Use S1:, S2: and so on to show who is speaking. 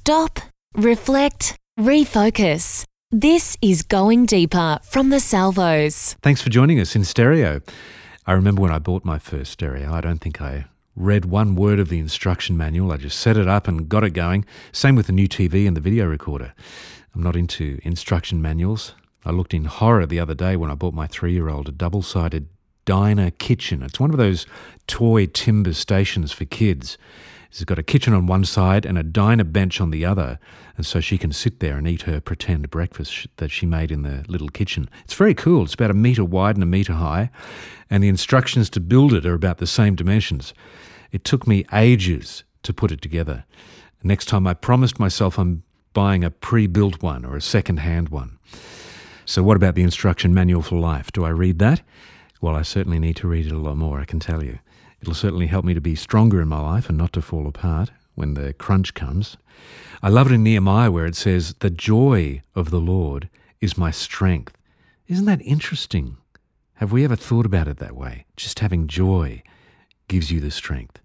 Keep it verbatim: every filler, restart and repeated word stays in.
S1: Stop, reflect, refocus. This is Going Deeper from the Salvos.
S2: Thanks for joining us in stereo. I remember when I bought my first stereo, I don't think I read one word of the instruction manual. I just set it up and got it going. Same with the new T V and the video recorder. I'm not into instruction manuals. I looked in horror the other day when I bought my three-year-old a double-sided Diner kitchen. It's one of those toy timber stations for kids. It's got a kitchen on one side and a diner bench on the other, and so she can sit there and eat her pretend breakfast that she made in the little kitchen. It's very cool. It's about a metre wide and a metre high, and the instructions to build it are about the same dimensions. It took me ages to put it together. Next time I promised myself I'm buying a pre-built one or a second-hand one. So what about the instruction manual for life? Do I read that? Well, I certainly need to read it a lot more, I can tell you. It'll certainly help me to be stronger in my life and not to fall apart when the crunch comes. I love it in Nehemiah where it says, "The joy of the Lord is my strength." Isn't that interesting? Have we ever thought about it that way? Just having joy gives you the strength.